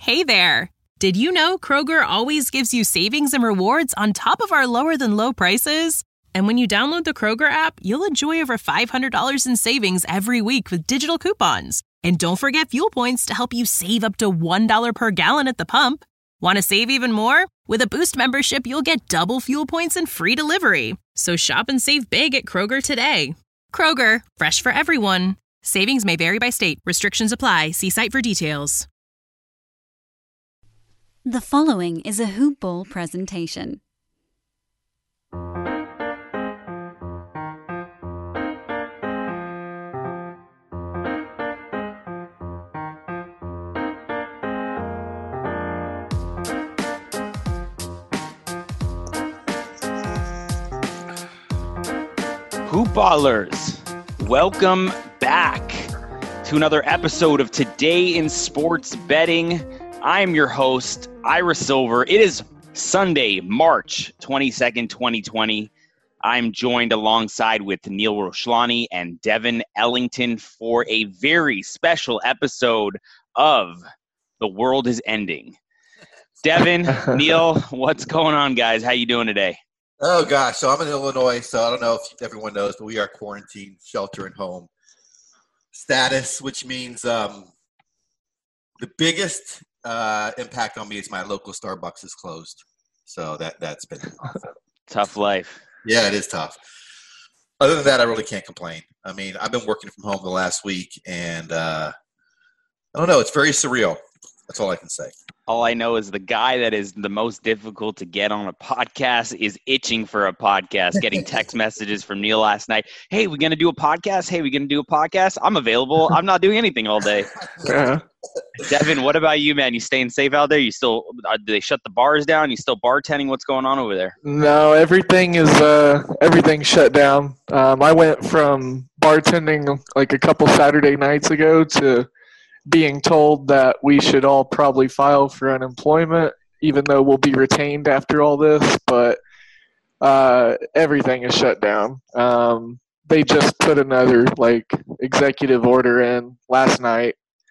Hey there! Did you know Kroger always gives you savings and rewards on top of our lower-than-low prices? And when you download the Kroger app, you'll enjoy over $500 in savings every week with digital coupons. And don't forget fuel points to help you save up to $1 per gallon at the pump. Want to save even more? With a Boost membership, you'll get double fuel points and free delivery. So shop and save big at Kroger today. Kroger, fresh for everyone. Savings may vary by state. Restrictions apply. See site for details. The following is a Hoop Ball presentation. Hoop Ballers, welcome back to another episode of Today in Sports Betting. I am your host, Ira Silver. It is Sunday, March 22nd, 2020. I'm joined alongside with Neil Roshlani and Devin Ellington for a very special episode of The World is Ending. Devin, Neil, what's going on, guys? How you doing today? Oh, gosh. So I'm in Illinois, so I don't know if everyone knows, but we are quarantined, shelter at home status, which means the biggest impact on me is my local Starbucks is closed. So that's been awful. Tough life. Yeah, it is tough. Other than that, I really can't complain. I mean, I've been working from home the last week, and I don't know. It's very surreal. That's all I can say. All I know is the guy that is the most difficult to get on a podcast is itching for a podcast, getting text messages from Neil last night. Hey, we going to do a podcast? Hey, we going to do a podcast? I'm available. I'm not doing anything all day. Devin, what about you, man? You staying safe out there? You still do they shut the bars down? You still bartending? What's going on over there? No, everything's shut down. I went from bartending like a couple Saturday nights ago to being told that we should all probably file for unemployment, even though we'll be retained after all this. But everything is shut down. They just put another executive order in last night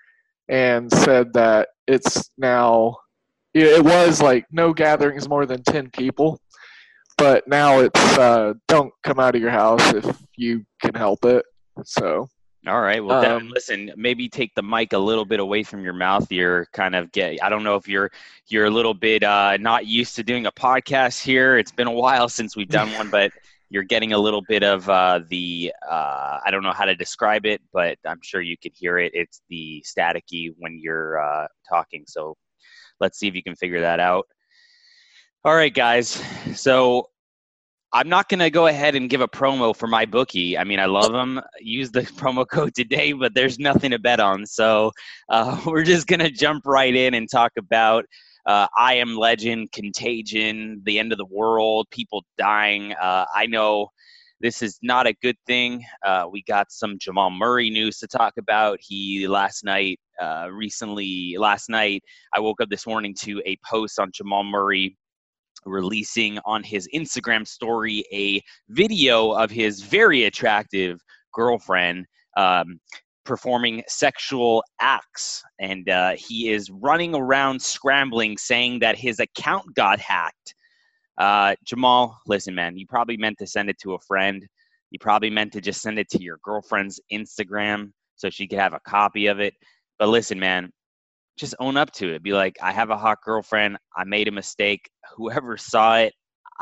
and said that it's now – it was no gatherings more than 10 people, but now it's don't come out of your house if you can help it. So – all right. Well, Devin, listen, maybe take the mic a little bit away from your mouth. You're kind of I don't know if you're a little bit not used to doing a podcast here. It's been a while since we've done one, but you're getting a little bit of I don't know how to describe it, but I'm sure you could hear it. It's the staticky when you're talking. So let's see if you can figure that out. All right, guys. So I'm not going to go ahead and give a promo for my bookie. I mean, I love them. Use the promo code today, but there's nothing to bet on. So we're just going to jump right in and talk about I Am Legend, Contagion, the end of the world, people dying. I know this is not a good thing. We got some Jamal Murray news to talk about. Last night, I woke up this morning to a post on Jamal Murray releasing on his Instagram story a video of his very attractive girlfriend performing sexual acts. And he is running around scrambling, saying that his account got hacked. Jamal, listen, man, you probably meant to send it to a friend. You probably meant to just send it to your girlfriend's Instagram so she could have a copy of it. But listen, man, just own up to it. Be like, I have a hot girlfriend. I made a mistake. Whoever saw it,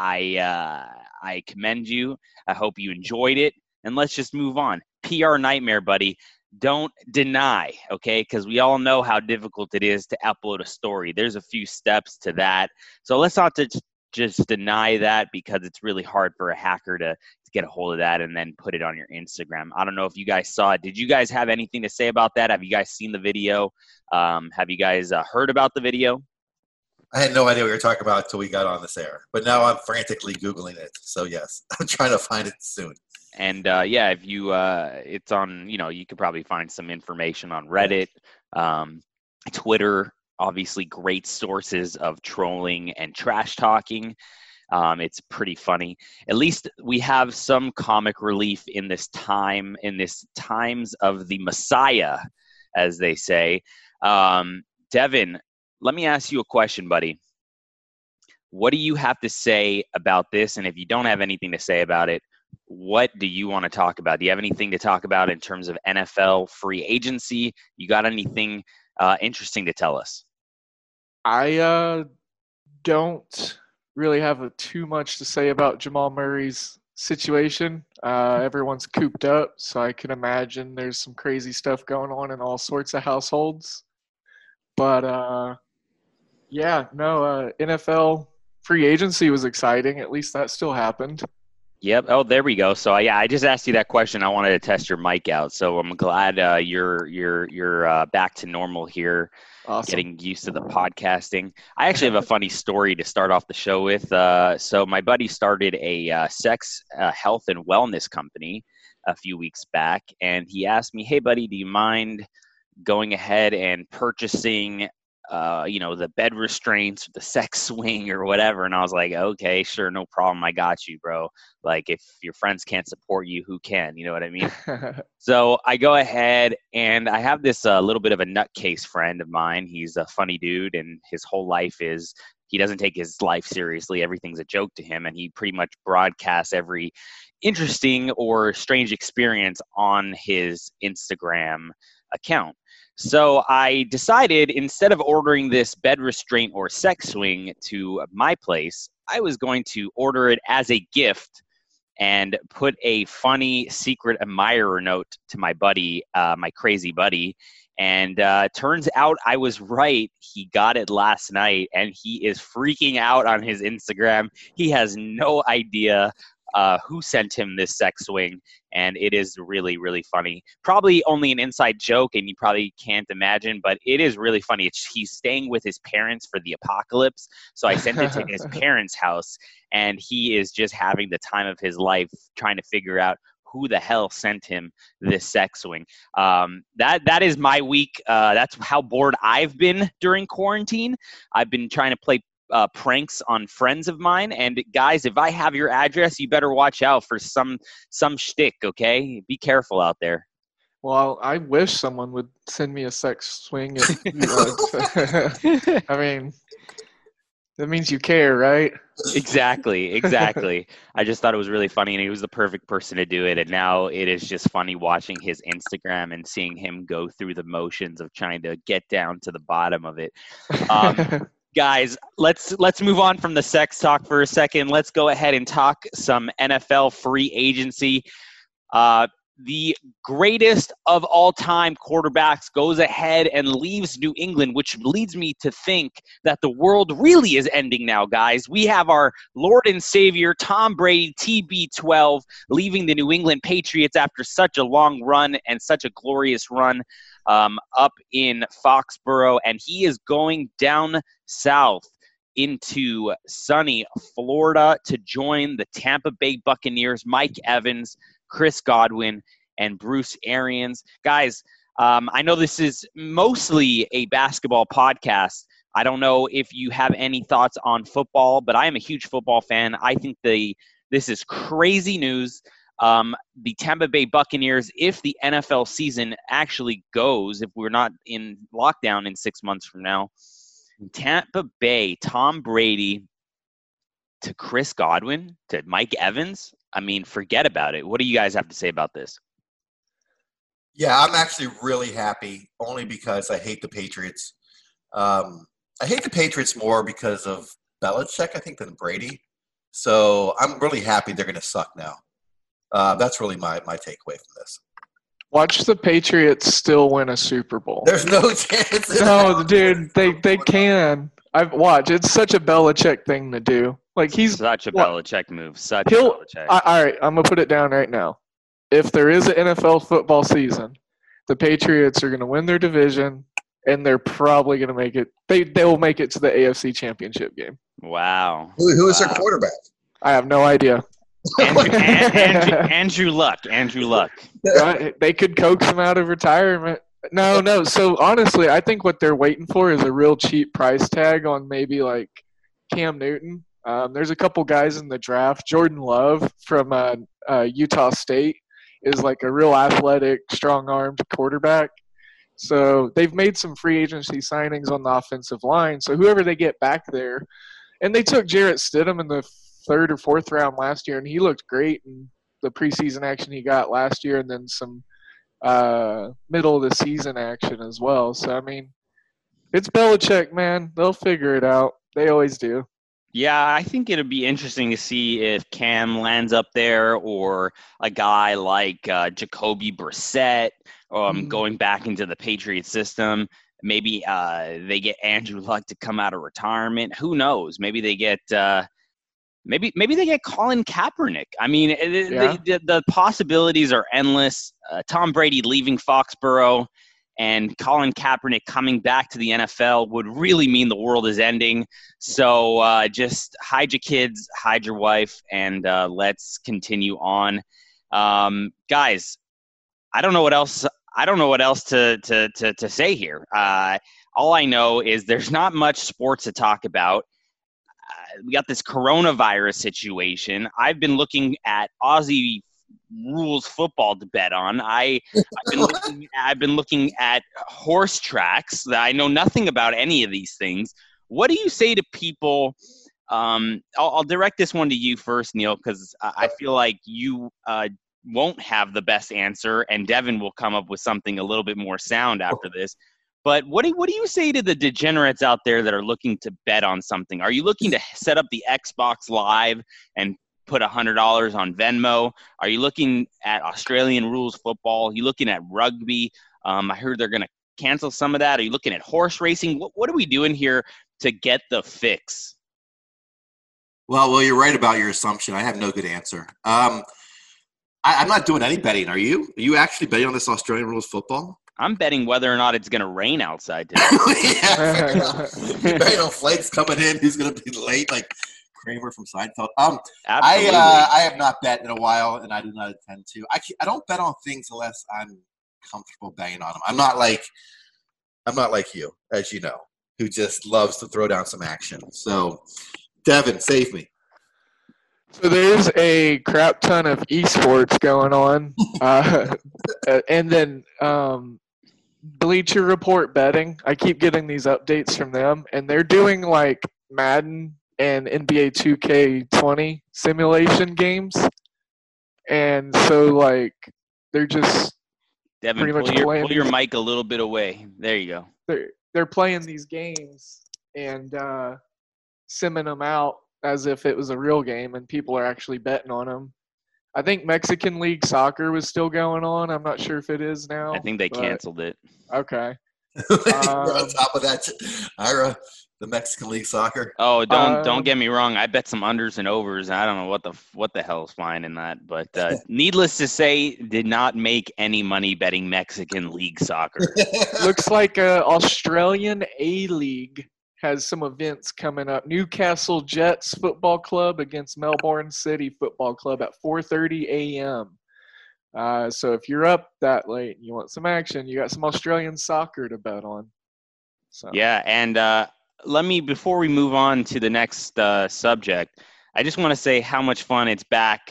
I commend you. I hope you enjoyed it. And let's just move on. PR nightmare, buddy. Don't deny, okay? Because we all know how difficult it is to upload a story. There's a few steps to that. So let's not just deny that, because it's really hard for a hacker to get a hold of that and then put it on your Instagram. I don't know if you guys saw it. Did you guys have anything to say about that? Have you guys seen the video? Have you guys heard about the video? I had no idea what you were talking about until we got on this air. But now I'm frantically Googling it. So, yes, I'm trying to find it soon. And, if you it's on, you could probably find some information on Reddit, Twitter, obviously great sources of trolling and trash talking. It's pretty funny. At least we have some comic relief in this times of the Messiah, as they say. Devin, let me ask you a question, buddy. What do you have to say about this? And if you don't have anything to say about it, what do you want to talk about? Do you have anything to talk about in terms of NFL free agency? You got anything interesting to tell us? I don't really have too much to say about Jamal Murray's situation. Everyone's cooped up, so I can imagine there's some crazy stuff going on in all sorts of households. But NFL free agency was exciting. At least that still happened. Yep. Oh, there we go. So I just asked you that question. I wanted to test your mic out. So I'm glad you're back to normal here. Awesome. Getting used to the podcasting. I actually have a funny story to start off the show with. So my buddy started a sex, health, and wellness company a few weeks back, and he asked me, "Hey, buddy, do you mind going ahead and purchasing the bed restraints, the sex swing or whatever?" And I was like, okay, sure. No problem. I got you, bro. Like, if your friends can't support you, who can? You know what I mean? So I go ahead and I have this little bit of a nutcase friend of mine. He's a funny dude, and his whole life is, he doesn't take his life seriously. Everything's a joke to him. And he pretty much broadcasts every interesting or strange experience on his Instagram account. So I decided, instead of ordering this bed restraint or sex swing to my place, I was going to order it as a gift and put a funny secret admirer note to my buddy, my crazy buddy. And turns out I was right. He got it last night, and he is freaking out on his Instagram. He has no idea who sent him this sex swing, and it is really, really funny. Probably only an inside joke, and you probably can't imagine, but it is really funny. He's staying with his parents for the apocalypse, so I sent it to his parents' house, and he is just having the time of his life trying to figure out who the hell sent him this sex swing. That is my week. That's how bored I've been during quarantine. I've been trying to play pranks on friends of mine, and guys, if I have your address, you better watch out for some shtick. Okay, be careful out there. Well, I wish someone would send me a sex swing. I mean, that means you care, right? Exactly. I just thought it was really funny, and he was the perfect person to do it. And now it is just funny watching his Instagram and seeing him go through the motions of trying to get down to the bottom of it. Guys, let's move on from the sex talk for a second. Let's go ahead and talk some NFL free agency. The greatest of all time quarterbacks goes ahead and leaves New England, which leads me to think that the world really is ending now, guys. We have our Lord and Savior, Tom Brady, TB12, leaving the New England Patriots after such a long run and such a glorious run up in Foxborough, and he is going down south into sunny Florida to join the Tampa Bay Buccaneers. Mike Evans, Chris Godwin, and Bruce Arians. Guys, I know this is mostly a basketball podcast. I don't know if you have any thoughts on football, but I am a huge football fan. I think this is crazy news. The Tampa Bay Buccaneers, if the NFL season actually goes, if we're not in lockdown in 6 months from now, Tampa Bay, Tom Brady to Chris Godwin to Mike Evans. I mean, forget about it. What do you guys have to say about this? Yeah, I'm actually really happy, only because I hate the Patriots. I hate the Patriots more because of Belichick, I think, than Brady. So I'm really happy they're going to suck now. That's really my takeaway from this. Watch the Patriots still win a Super Bowl. There's no chance. No, dude, they can. I've watched. It's such a Belichick thing to do. Like, he's such a Belichick move. Belichick. All right, I'm gonna put it down right now. If there is an NFL football season, the Patriots are gonna win their division, and they're probably gonna make it. They'll make it to the AFC Championship game. Wow. Who is their quarterback? I have no idea. Andrew Luck. They could coax him out of retirement. No. So honestly, I think what they're waiting for is a real cheap price tag on maybe like Cam Newton. There's a couple guys in the draft. Jordan Love from Utah State is like a real athletic, strong-armed quarterback. So they've made some free agency signings on the offensive line. So whoever they get back there, and they took Jarrett Stidham in the 3rd or 4th round last year, and he looked great in the preseason action he got last year, and then some middle of the season action as well. So, I mean, it's Belichick, man. They'll figure it out. They always do. Yeah, I think it'll be interesting to see if Cam lands up there or a guy like Jacoby Brissett going back into the Patriot system. Maybe they get Andrew Luck to come out of retirement. Who knows? Maybe they get maybe they get Colin Kaepernick. I mean, the possibilities are endless. Tom Brady leaving Foxborough and Colin Kaepernick coming back to the NFL would really mean the world is ending. So just hide your kids, hide your wife, and let's continue on. Guys, I don't know what else to say here. All I know is there's not much sports to talk about. We got this coronavirus situation. I've been looking at Aussie rules football to bet on. I've been looking at horse tracks. I know nothing about any of these things. What do you say to people? I'll direct this one to you first, Neil, because I feel like you won't have the best answer, and Devin will come up with something a little bit more sound after this. But what do you say to the degenerates out there that are looking to bet on something? Are you looking to set up the Xbox Live and put $100 on Venmo? Are you looking at Australian rules football? Are you looking at rugby? I heard they're going to cancel some of that. Are you looking at horse racing? What are we doing here to get the fix? Well, you're right about your assumption. I have no good answer. I'm not doing any betting. Are you? Are you actually betting on this Australian rules football? I'm betting whether or not it's going to rain outside today. Yeah, you're betting on flights coming in. Who's going to be late? Like Kramer from Seinfeld. Absolutely. I have not bet in a while, and I do not intend to. I don't bet on things unless I'm comfortable betting on them. I'm not like you, as you know, who just loves to throw down some action. So, Devin, save me. So there's a crap ton of esports going on, and then Bleacher Report betting. I keep getting these updates from them, and they're doing like Madden and NBA 2K20 simulation games, and so like they're just Devin, pretty much pull your mic a little bit away. There you go. They're playing these games and simming them out as if it was a real game, and people are actually betting on them. I think Mexican League Soccer was still going on. I'm not sure if it is now. I think they canceled it. Okay. On top of that, Ira, the Mexican League Soccer. Oh, don't get me wrong. I bet some unders and overs. I don't know what the hell's flying in that, but needless to say, did not make any money betting Mexican League Soccer. Looks like Australian A-League has some events coming up. Newcastle Jets Football Club against Melbourne City Football Club at 4:30 a.m. So if you're up that late and you want some action, you got some Australian soccer to bet on. So. Yeah, and before we move on to the next subject, I just want to say how much fun it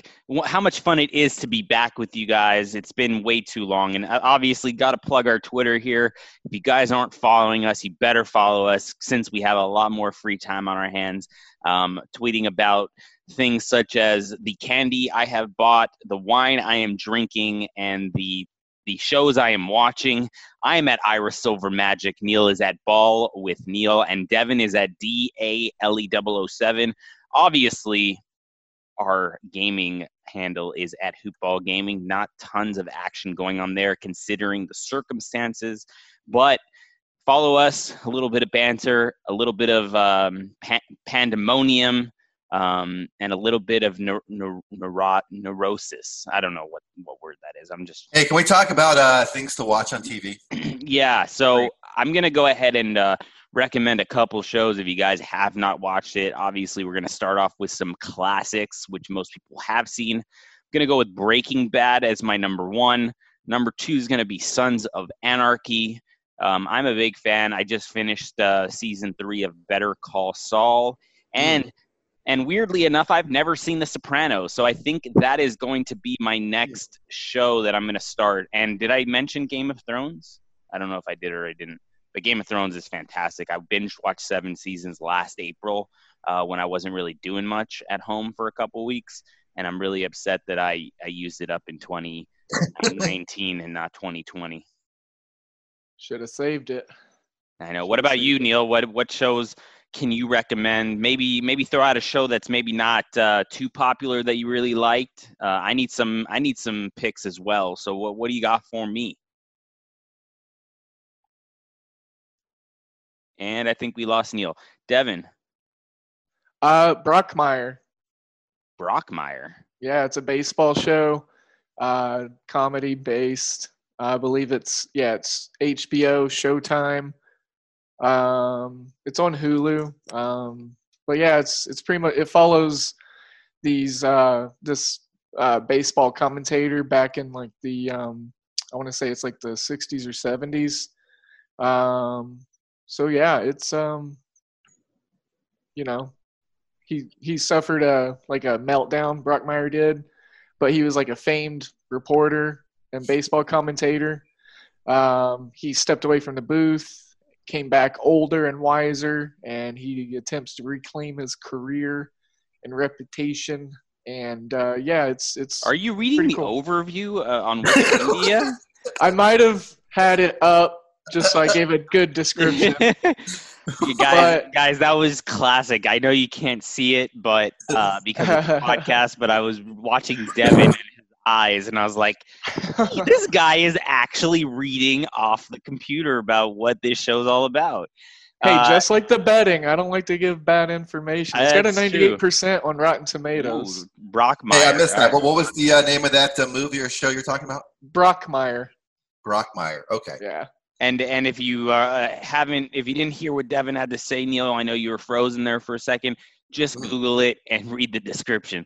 is to be back with you guys. It's been way too long, and obviously got to plug our Twitter here. If you guys aren't following us, you better follow us since we have a lot more free time on our hands, tweeting about things such as the candy I have bought, the wine I am drinking, and the shows I am watching. I am at Ira Silver Magic. Neil is at Ball with Neil, and Devin is at DALE007. Obviously, our gaming handle is at Hoopball Gaming. Not tons of action going on there considering the circumstances, but follow us, a little bit of banter, a little bit of pandemonium, and a little bit of neurosis. I don't know what word that is. Hey, can we talk about things to watch on TV? Yeah, so I'm going to go ahead and recommend a couple shows if you guys have not watched it. Obviously, we're going to start off with some classics, which most people have seen. I'm going to go with Breaking Bad as my number one. Number two is going to be Sons of Anarchy. I'm a big fan. I just finished season 3 of Better Call Saul. And weirdly enough, I've never seen The Sopranos, so I think that is going to be my next show that I'm going to start. And did I mention Game of Thrones? I don't know if I did or I didn't. But Game of Thrones is fantastic. I binge watched 7 seasons last April when I wasn't really doing much at home for a couple weeks, and I'm really upset that I used it up in 2019 and not 2020. Should have saved it. I know. What about you, Neil? What shows can you recommend? Maybe throw out a show that's maybe not too popular that you really liked. I need some picks as well. So what do you got for me? And I think we lost Neil. Devin. Brockmire. Brockmire. Yeah, it's a baseball show, comedy based. I believe it's HBO, Showtime. It's on Hulu. But yeah, it's pretty much, it follows this baseball commentator back in like the I want to say it's like the 60s or 70s. So yeah, it's he suffered a meltdown, Brockmire did, but he was like a famed reporter and baseball commentator. He stepped away from the booth, came back older and wiser, and he attempts to reclaim his career and reputation. And it's. Are you reading the overview on Wikipedia? I might have had it up just so I gave a good description. Guys, that was classic. I know you can't see it, but because of the podcast, but I was watching Devin and his eyes, and I was like, this guy is actually reading off the computer about what this show's all about. Hey, just like the betting, I don't like to give bad information. It's got a 98% on Rotten Tomatoes. Ooh, Brockmire. Hey, I missed that. What was the name of that movie or show you're talking about? Brockmire. Brockmire. Okay. Yeah. And if you if you didn't hear what Devin had to say, Neil, I know you were frozen there for a second. Just Google it and read the description.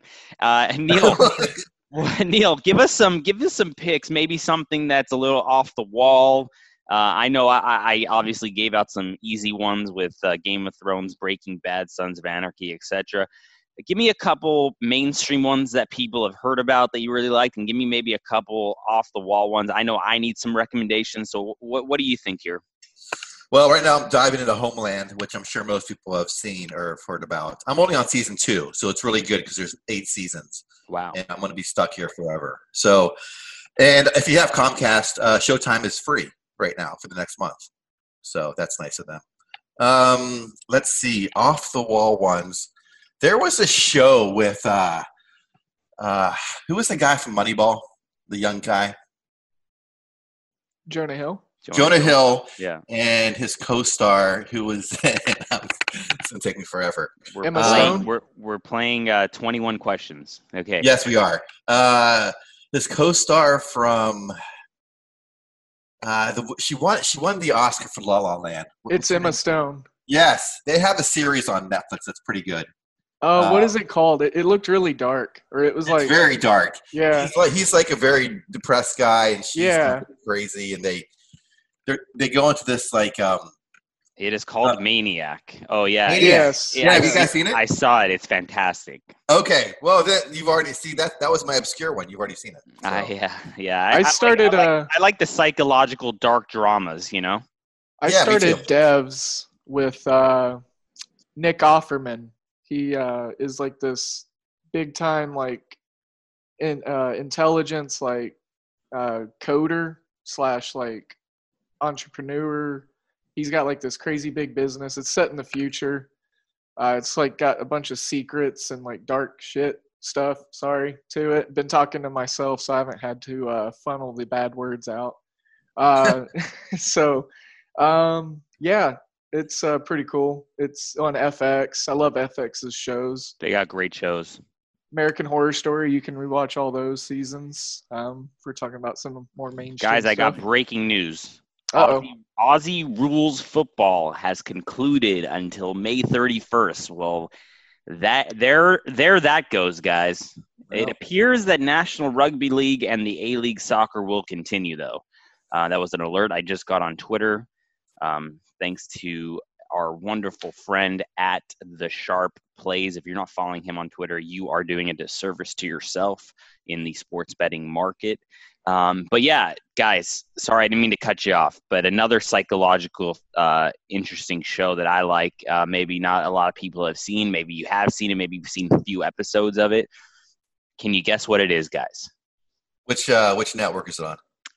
Neil, give us some picks. Maybe something that's a little off the wall. I know I obviously gave out some easy ones with Game of Thrones, Breaking Bad, Sons of Anarchy, etc. Give me a couple mainstream ones that people have heard about that you really like, and give me maybe a couple off-the-wall ones. I know I need some recommendations, so what do you think here? Well, right now I'm diving into Homeland, which I'm sure most people have seen or have heard about. I'm only on season 2, so it's really good because there's 8 seasons. Wow. And I'm going to be stuck here forever. So, and if you have Comcast, Showtime is free right now for the next month. So that's nice of them. Let's see, off-the-wall ones. There was a show with who was the guy from Moneyball? The young guy. Jonah Hill. Jonah Hill. Yeah. And his co-star, who was it's gonna take me forever. We're playing 21 questions. Okay. Yes, we are. This co-star from she won the Oscar for La La Land. It's Emma Stone. Yes, they have a series on Netflix that's pretty good. Oh, what is it called? It looked really dark, or it was like very dark. Yeah, he's like a very depressed guy, and she's crazy, and they go into this like. It is called Maniac. Oh yeah. Yes. Yeah, have you guys seen it? I saw it. It's fantastic. Okay. Well, then you've already seen that. That was my obscure one. You've already seen it. So. Yeah. I started. I like the psychological dark dramas. You know. I started devs with Nick Offerman. He is like this big time like intelligence like coder / like entrepreneur. He's got like this crazy big business. It's set in the future. It's like got a bunch of secrets and like dark shit stuff. To it. Been talking to myself, so I haven't had to funnel the bad words out. Yeah, it's pretty cool. It's on FX. I love FX's shows. They got great shows. American Horror Story. You can rewatch all those seasons. If we're talking about some more mainstream Guys, stuff. I got breaking news. Uh-oh. Aussie Rules Football has concluded until May 31st. Well, that goes, guys. Well, it appears that National Rugby League and the A-League Soccer will continue, though. That was an alert I just got on Twitter, thanks to our wonderful friend at The Sharp plays. If you're not following him on Twitter, you are doing a disservice to yourself in the sports betting market. But yeah, guys, sorry, I didn't mean to cut you off, but another psychological, interesting show that I like, maybe not a lot of people have seen. Maybe you have seen it. Maybe you've seen a few episodes of it. Can you guess what it is, guys? Which network is it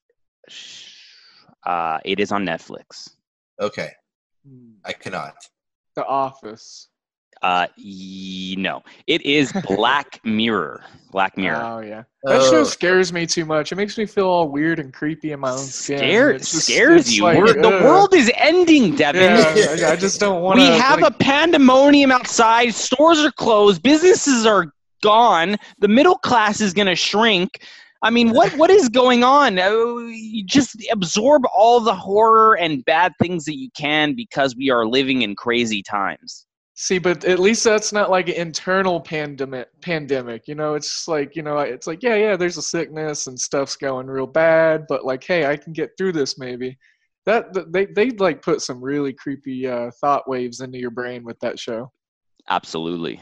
on? It is on Netflix. Okay. I cannot. The Office. No, it is Black Mirror. Black Mirror. Oh yeah, that show scares me too much. It makes me feel all weird and creepy in my own skin. Scares you. Like, the world is ending, Devin. Yeah, I just don't want to. We have a pandemonium outside. Stores are closed. Businesses are gone. The middle class is going to shrink. I mean, what is going on? You just absorb all the horror and bad things that you can because we are living in crazy times. See, but at least that's not like an internal pandemic. You know, it's like, it's like, yeah, there's a sickness and stuff's going real bad, but like, hey, I can get through this maybe. They like put some really creepy thought waves into your brain with that show. Absolutely.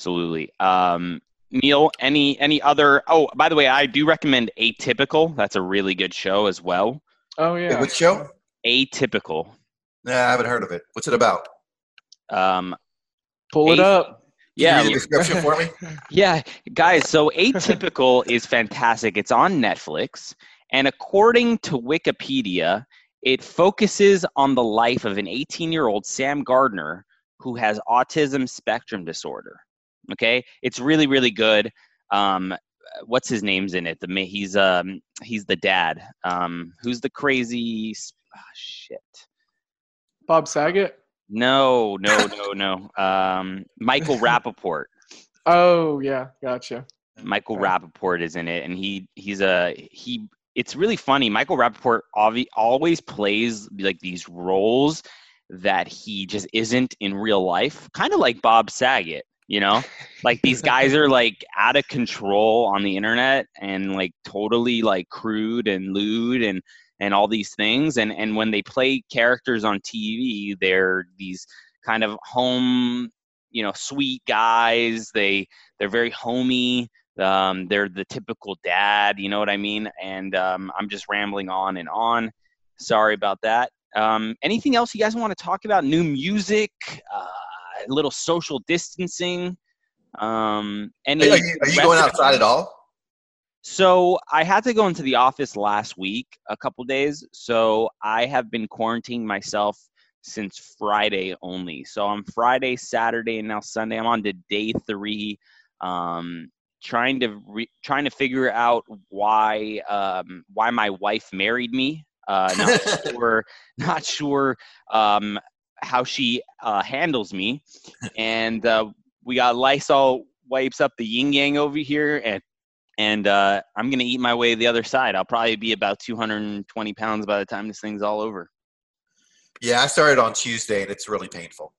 Neil, any other? Oh, by the way, I do recommend Atypical. That's a really good show as well. Oh yeah. Hey, which show? Atypical. Nah, I haven't heard of it. What's it about? Pull it up. Yeah. Can you read the description for me? Yeah, guys. So Atypical is fantastic. It's on Netflix, and according to Wikipedia, it focuses on the life of an 18-year-old Sam Gardner who has autism spectrum disorder. Okay, it's really, really good. What's his name's in it? He's the dad. Who's the crazy? Shit. Bob Saget? No. Michael Rappaport. Oh yeah, gotcha. Michael Rappaport is in it, and it's really funny. Michael Rappaport always plays like these roles that he just isn't in real life, kind of like Bob Saget. Like these guys are like out of control on the internet and like totally like crude and lewd and all these things. And when they play characters on TV, they're these kind of home, sweet guys. They're very homey. They're the typical dad, you know what I mean? And I'm just rambling on and on. Sorry about that. Anything else you guys want to talk about? New music, a little social distancing. Are you going outside at all? So I had to go into the office last week, a couple days. So I have been quarantining myself since Friday only. So on Friday, Saturday, and now Sunday, I'm on to day 3. Trying to figure out why my wife married me. Not sure how she handles me, and we got Lysol wipes up the yin yang over here, and I'm gonna eat my way to the other side. I'll probably be about 220 pounds by the time this thing's all over. Yeah, I started on Tuesday, and it's really painful.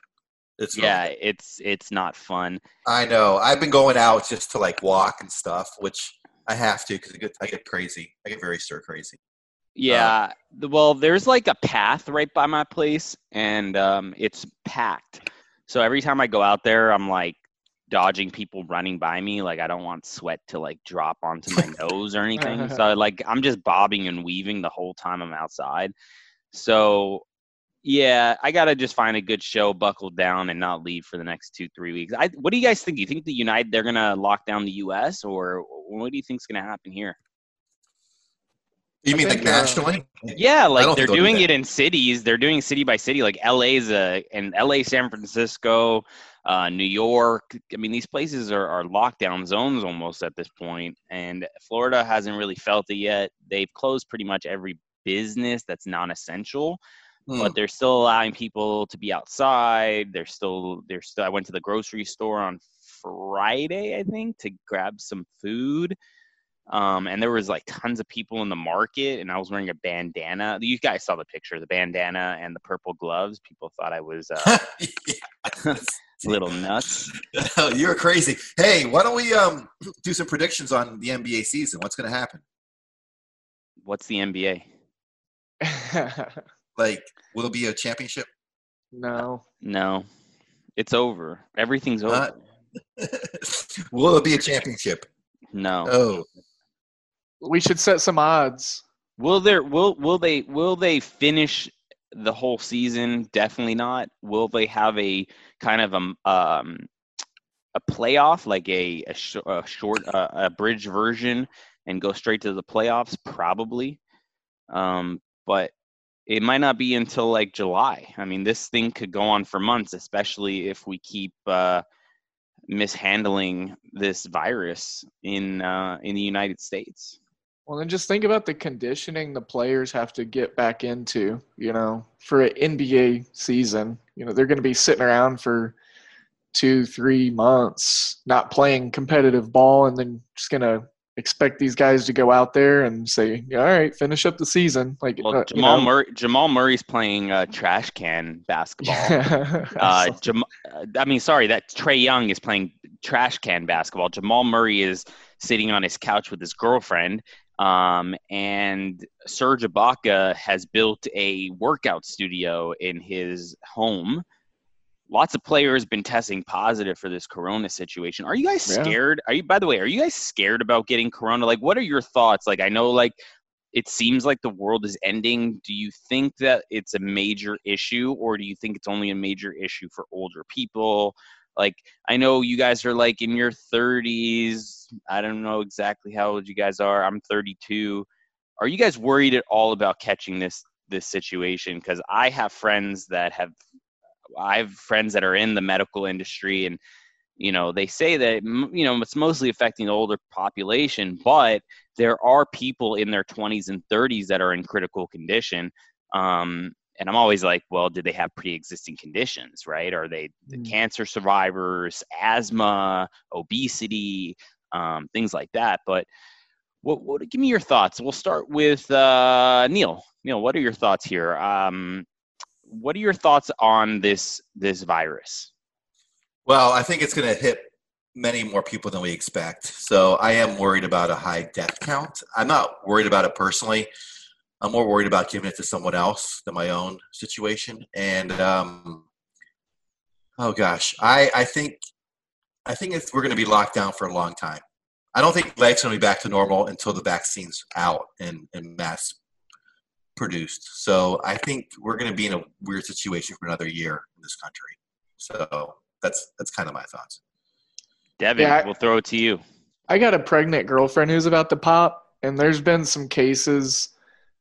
It's not fun. I know. I've been going out just to like walk and stuff, which I have to because I get crazy. I get very stir crazy. Yeah, well, there's like a path right by my place, and it's packed. So every time I go out there, I'm like dodging people running by me. Like I don't want sweat to like drop onto my nose or anything. So like I'm just bobbing and weaving the whole time I'm outside. So yeah, I gotta just find a good show, buckle down, and not leave for the next 2-3 weeks. What do you guys think? Do you think they're gonna lock down the U.S. or what do you think's gonna happen here? You mean like nationally? Yeah, like they're doing it in cities. They're doing city by city. Like LA, San Francisco, New York. I mean, these places are lockdown zones almost at this point. And Florida hasn't really felt it yet. They've closed pretty much every business that's non-essential, but they're still allowing people to be outside. They're still. I went to the grocery store on Friday, I think, to grab some food. And there was like tons of people in the market, and I was wearing a bandana. You guys saw the picture, the bandana and the purple gloves. People thought I was a little nuts. You're crazy. Hey, why don't we do some predictions on the NBA season? What's going to happen? What's the NBA? Like, will it be a championship? No. It's over. Everything's Uh, over. Will it be a championship? No. Oh, We should set some odds. Will they finish the whole season? Definitely not. Will they have a kind of a playoff, like a short bridge version, and go straight to the playoffs? Probably. But it might not be until like July. I mean, this thing could go on for months, especially if we keep mishandling this virus in the United States. Well, then just think about the conditioning the players have to get back into, for an NBA season. They're going to be sitting around for 2-3 months not playing competitive ball, and then just going to expect these guys to go out there and say, all right, finish up the season. Like, well, Jamal Murray's playing trash can basketball. That Trae Young is playing trash can basketball. Jamal Murray is sitting on his couch with his girlfriend. And Serge Ibaka has built a workout studio in his home. Lots of players been testing positive for this corona situation. Are you guys scared? Are you guys scared about getting corona? Like, what are your thoughts? Like, I know, like, it seems like the world is ending. Do you think that it's a major issue, or do you think it's only a major issue for older people? Like, I know you guys are like in your 30s. I don't know exactly how old you guys are. I'm 32. Are you guys worried at all about catching this situation? Because I have friends that are in the medical industry, and they say that it's mostly affecting the older population, but there are people in their 20s and 30s that are in critical condition. And I'm always like, well, did they have pre-existing conditions, right? Are they cancer survivors, asthma, obesity, things like that? But give me your thoughts. We'll start with Neil. Neil, what are your thoughts here? What are your thoughts on this virus? well, I think it's going to hit many more people than we expect. So I am worried about a high death count. I'm not worried about it personally. I'm more worried about giving it to someone else than my own situation. And oh gosh, I think we're going to be locked down for a long time. I don't think life's going to be back to normal until the vaccine's out and mass produced. So I think we're going to be in a weird situation for another year in this country. So that's kind of my thoughts. Devin, we'll throw it to you. I got a pregnant girlfriend who's about to pop, and there's been some cases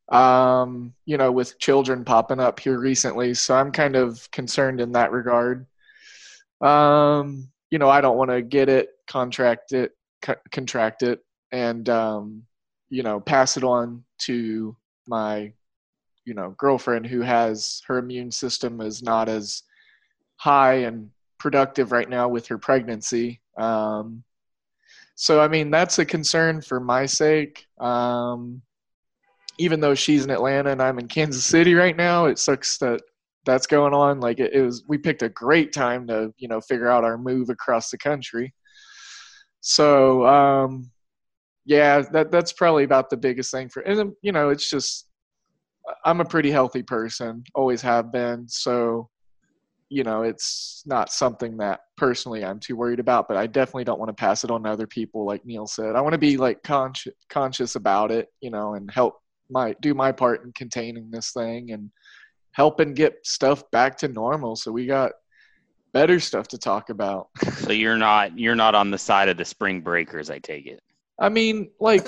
with children popping up here recently. So I'm kind of concerned in that regard. I don't want to get it, contract it, and, pass it on to my, girlfriend who has her immune system is not as high and productive right now with her pregnancy. So, I mean, that's a concern for my sake. Even though she's in Atlanta and I'm in Kansas City right now, it sucks that that's going on. Like we picked a great time to, figure out our move across the country. So, that's probably about the biggest thing and it's just, I'm a pretty healthy person, always have been. So, it's not something that personally I'm too worried about, but I definitely don't want to pass it on to other people. Like Neil said, I want to be like conscious about it, and do my part in containing this thing and helping get stuff back to normal. So we got better stuff to talk about. So you're not on the side of the spring breakers, I take it. I mean, like,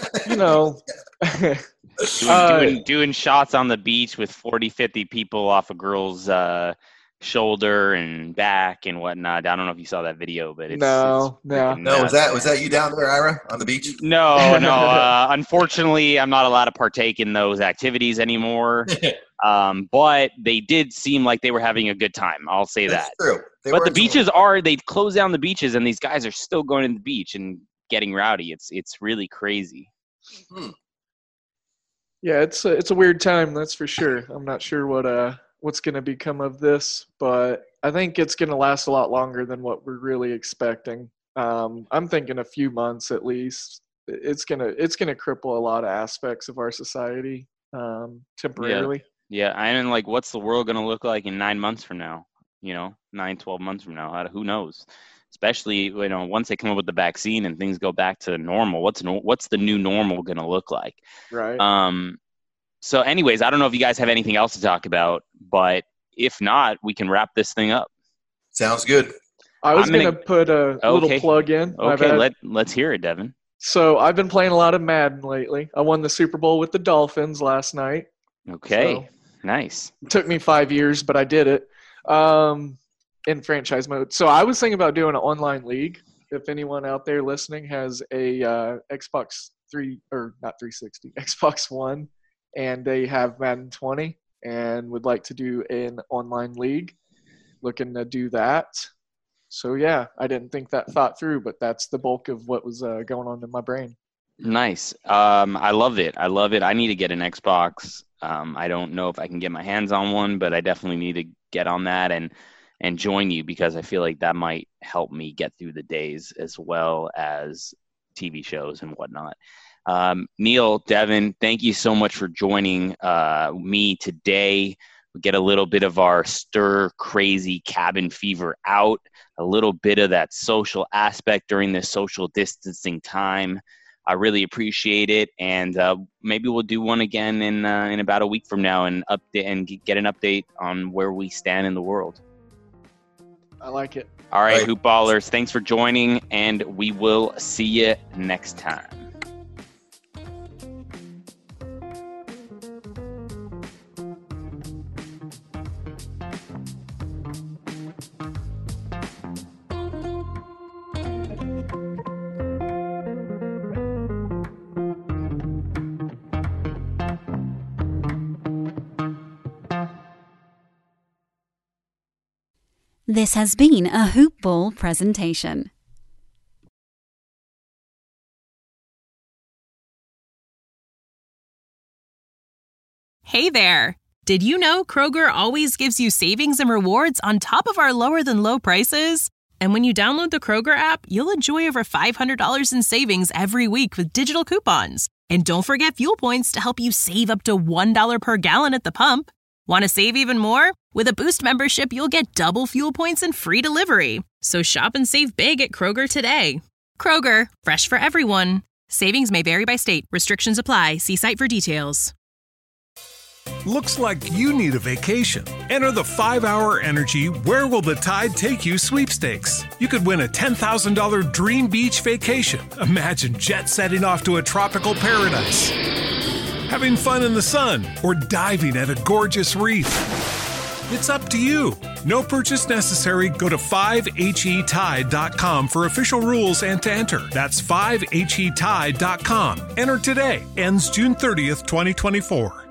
doing shots on the beach with 40, 50 people off a girl's shoulder and back and whatnot. I don't know if you saw that video, but it's no. Was that you down there, Ira, on the beach? No. Unfortunately, I'm not allowed to partake in those activities anymore. But they did seem like they were having a good time. I'll say That's that. True. But the beaches they've closed down the beaches, and these guys are still going to the beach and getting rowdy. It's really crazy. Yeah, it's a weird time, that's for sure. I'm not sure what's going to become of this, but I think it's going to last a lot longer than what we're really expecting. I'm thinking a few months at least. It's gonna cripple a lot of aspects of our society temporarily. Yeah, and like, what's the world going to look like in 9 months from now? 9, 12 months from now. Who knows? Especially, once they come up with the vaccine and things go back to normal, what's the new normal going to look like? Right. So anyways, I don't know if you guys have anything else to talk about, but if not, we can wrap this thing up. Sounds good. I was going to put a little plug in. Okay, let's hear it, Devin. So I've been playing a lot of Madden lately. I won the Super Bowl with the Dolphins last night. Okay, so nice. It took me 5 years, but I did it in franchise mode. So I was thinking about doing an online league. If anyone out there listening has a Xbox 360, Xbox One, and they have Madden 20 and would like to do an online league, looking to do that. So, yeah, I didn't think that thought through, but that's the bulk of what was going on in my brain. Nice. I love it. I need to get an Xbox. I don't know if I can get my hands on one, but I definitely need to get on that and join you, because I feel like that might help me get through the days as well as TV shows and whatnot. Neil, Devin, thank you so much for joining me today. We get a little bit of our stir crazy cabin fever out, a little bit of that social aspect during this social distancing time. I really appreciate it, and maybe we'll do one again in about a week from now and update and get an update on where we stand in the world. I like it. All right, Hoop Ballers, thanks for joining, and we will see you next time. This has been a Hoop Ball presentation. Hey there! Did you know Kroger always gives you savings and rewards on top of our lower-than-low prices? And when you download the Kroger app, you'll enjoy over $500 in savings every week with digital coupons. And don't forget fuel points to help you save up to $1 per gallon at the pump. Want to save even more? With a Boost membership, you'll get double fuel points and free delivery. So shop and save big at Kroger today. Kroger, fresh for everyone. Savings may vary by state. Restrictions apply. See site for details. Looks like you need a vacation. Enter the 5-Hour Energy Where Will the Tide Take You sweepstakes. You could win a $10,000 dream beach vacation. Imagine jet setting off to a tropical paradise, having fun in the sun, or diving at a gorgeous reef. It's up to you. No purchase necessary. Go to 5HETide.com for official rules and to enter. That's 5HETide.com. Enter today. Ends June 30th, 2024.